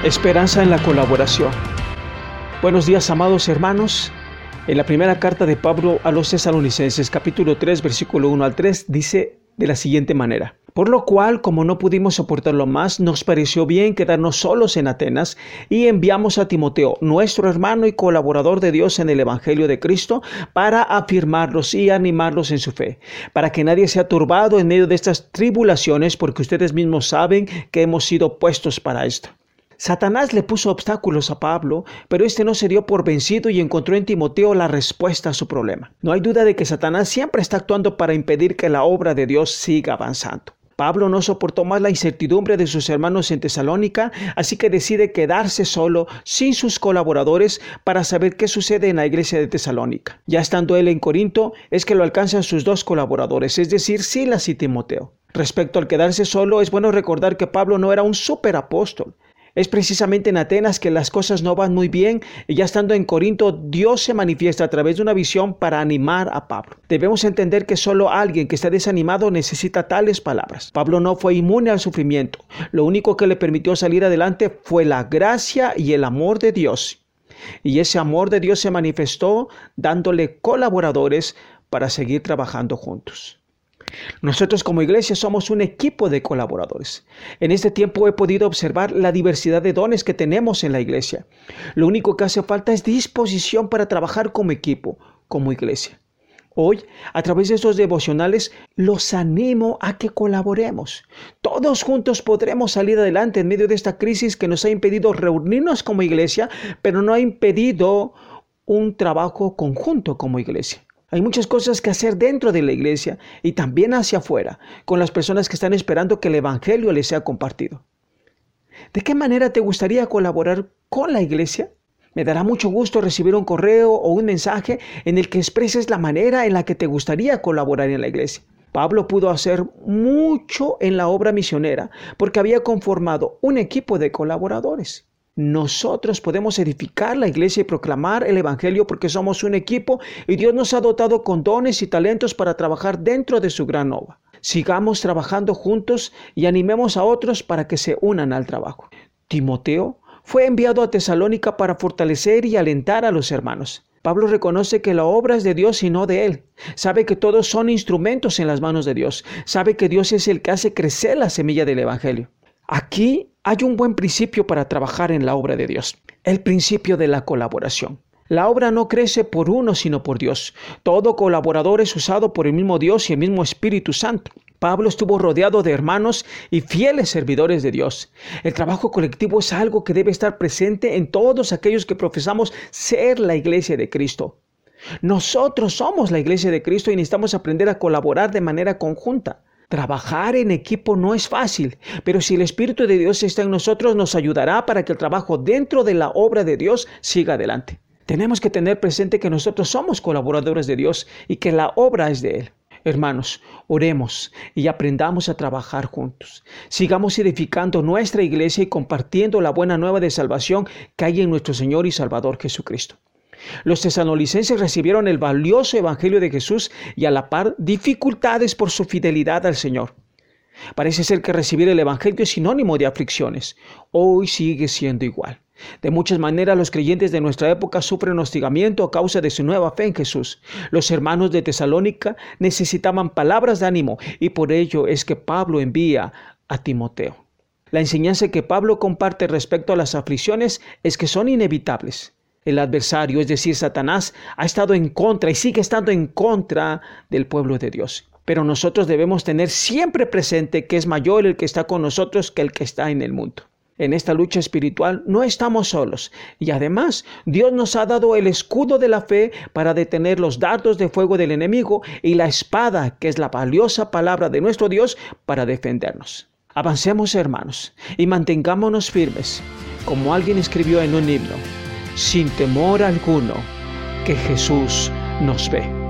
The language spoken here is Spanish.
Esperanza en la colaboración. Buenos días, amados hermanos. En la primera carta de Pablo a los Tesalonicenses, capítulo 3, versículo 1 al 3, dice de la siguiente manera: por lo cual, como no pudimos soportarlo más, nos pareció bien quedarnos solos en Atenas y enviamos a Timoteo, nuestro hermano y colaborador de Dios en el Evangelio de Cristo, para afirmarlos y animarlos en su fe, para que nadie sea turbado en medio de estas tribulaciones, porque ustedes mismos saben que hemos sido puestos para esto. Satanás le puso obstáculos a Pablo, pero este no se dio por vencido y encontró en Timoteo la respuesta a su problema. No hay duda de que Satanás siempre está actuando para impedir que la obra de Dios siga avanzando. Pablo no soportó más la incertidumbre de sus hermanos en Tesalónica, así que decide quedarse solo, sin sus colaboradores, para saber qué sucede en la iglesia de Tesalónica. Ya estando él en Corinto, es que lo alcanzan sus dos colaboradores, es decir, Silas y Timoteo. Respecto al quedarse solo, es bueno recordar que Pablo no era un superapóstol. Es precisamente en Atenas que las cosas no van muy bien y ya estando en Corinto, Dios se manifiesta a través de una visión para animar a Pablo. Debemos entender que solo alguien que está desanimado necesita tales palabras. Pablo no fue inmune al sufrimiento. Lo único que le permitió salir adelante fue la gracia y el amor de Dios. Y ese amor de Dios se manifestó dándole colaboradores para seguir trabajando juntos. Nosotros como iglesia somos un equipo de colaboradores. En este tiempo he podido observar la diversidad de dones que tenemos en la iglesia. Lo único que hace falta es disposición para trabajar como equipo, como iglesia. Hoy, a través de estos devocionales, los animo a que colaboremos. Todos juntos podremos salir adelante en medio de esta crisis que nos ha impedido reunirnos como iglesia, pero no ha impedido un trabajo conjunto como iglesia. Hay muchas cosas que hacer dentro de la iglesia y también hacia afuera, con las personas que están esperando que el evangelio les sea compartido. ¿De qué manera te gustaría colaborar con la iglesia? Me dará mucho gusto recibir un correo o un mensaje en el que expreses la manera en la que te gustaría colaborar en la iglesia. Pablo pudo hacer mucho en la obra misionera porque había conformado un equipo de colaboradores. Nosotros podemos edificar la iglesia y proclamar el evangelio porque somos un equipo y Dios nos ha dotado con dones y talentos para trabajar dentro de su gran obra. Sigamos trabajando juntos y animemos a otros para que se unan al trabajo. Timoteo fue enviado a Tesalónica para fortalecer y alentar a los hermanos. Pablo reconoce que la obra es de Dios y no de él. Sabe que todos son instrumentos en las manos de Dios. Sabe que Dios es el que hace crecer la semilla del evangelio. Aquí hay un buen principio para trabajar en la obra de Dios, el principio de la colaboración. La obra no crece por uno, sino por Dios. Todo colaborador es usado por el mismo Dios y el mismo Espíritu Santo. Pablo estuvo rodeado de hermanos y fieles servidores de Dios. El trabajo colectivo es algo que debe estar presente en todos aquellos que profesamos ser la iglesia de Cristo. Nosotros somos la iglesia de Cristo y necesitamos aprender a colaborar de manera conjunta. Trabajar en equipo no es fácil, pero si el Espíritu de Dios está en nosotros, nos ayudará para que el trabajo dentro de la obra de Dios siga adelante. Tenemos que tener presente que nosotros somos colaboradores de Dios y que la obra es de Él. Hermanos, oremos y aprendamos a trabajar juntos. Sigamos edificando nuestra iglesia y compartiendo la buena nueva de salvación que hay en nuestro Señor y Salvador Jesucristo. Los tesalonicenses recibieron el valioso evangelio de Jesús y a la par dificultades por su fidelidad al Señor. Parece ser que recibir el evangelio es sinónimo de aflicciones. Hoy sigue siendo igual. De muchas maneras los creyentes de nuestra época sufren hostigamiento a causa de su nueva fe en Jesús. Los hermanos de Tesalónica necesitaban palabras de ánimo y por ello es que Pablo envía a Timoteo. La enseñanza que Pablo comparte respecto a las aflicciones es que son inevitables. El adversario, es decir, Satanás, ha estado en contra y sigue estando en contra del pueblo de Dios. Pero nosotros debemos tener siempre presente que es mayor el que está con nosotros que el que está en el mundo. En esta lucha espiritual no estamos solos y además Dios nos ha dado el escudo de la fe para detener los dardos de fuego del enemigo y la espada, que es la valiosa palabra de nuestro Dios, para defendernos. Avancemos, hermanos, y mantengámonos firmes, como alguien escribió en un himno: sin temor alguno, que Jesús nos ve.